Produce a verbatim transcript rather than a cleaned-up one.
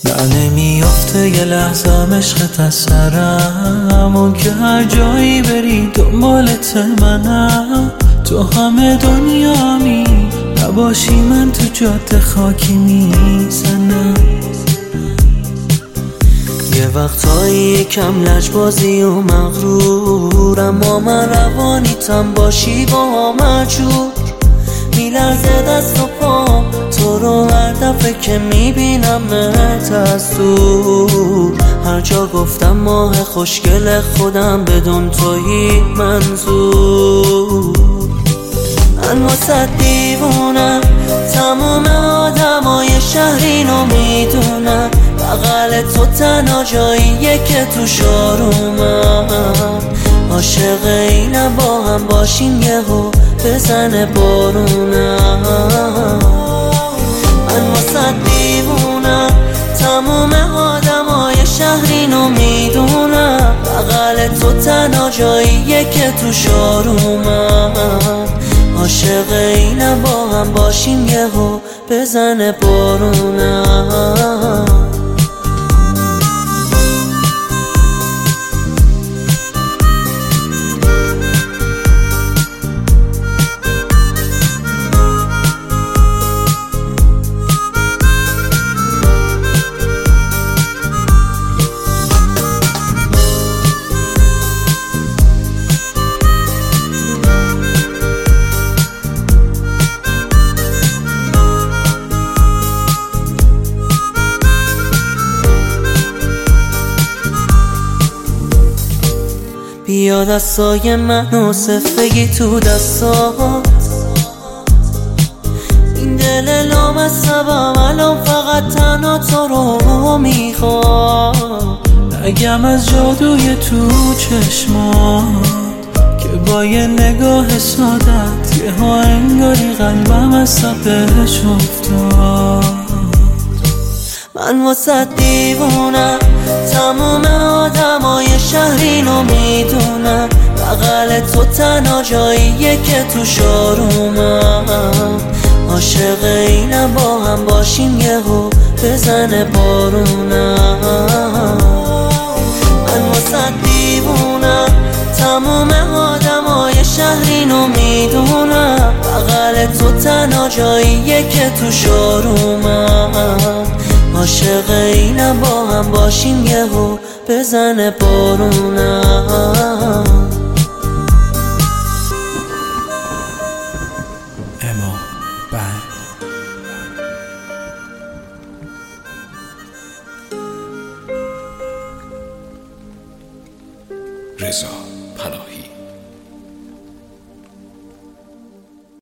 نه نمیافته یه لحظه عشقت از سرم، اون که هر جایی بری دنبالت منم. تو همه دنیامی نباشی من تو جاده خاکی میزنم. یه وقتایی یکم لجبازی و مغرورم، اما من روانیتم باشی با مجبور. میلرزه دست و پام تو رو هر دفعه که میبینمت از دور. هر جا گفتم ماه خوشگل خودم بدون تویی منظور. من واسه دیوونم، تموم آدمای شهر اینو میدونم. بغل تو تنها جاییه که تو شارومم. عاشق اینم با هم باشیم یهو بزنه بارونم. من واسه دیوونم، تموم آدمای شهر اینو میدونم. بغل تو تنها جاییه که تو شارومم. عاشق اینم با هم باشیم یهو بزنه بارونم. بیا دستای منو صفگی تو دستات. این دل لامصبم الان فقط تنها تو رو میخواد. نگم از جادوی تو چشمات که با یه نگاه سادت یه ها انگاری قلبم از صفحش افتاد. من واسه دیوونم، تموم آدمای شهر اینو میدونم. بغل تو تنها جاییه که تو شارومم. عاشق اینم با هم باشیم یهو بزنه بارونم. من واسه دیوونم، تموم آدمای شهر اینو میدونم. بغل تو تنها جاییه که تو شارومم. عاشق اینم با هم باشیم یهو بزنه بارونم. اما بند رضا پناهی.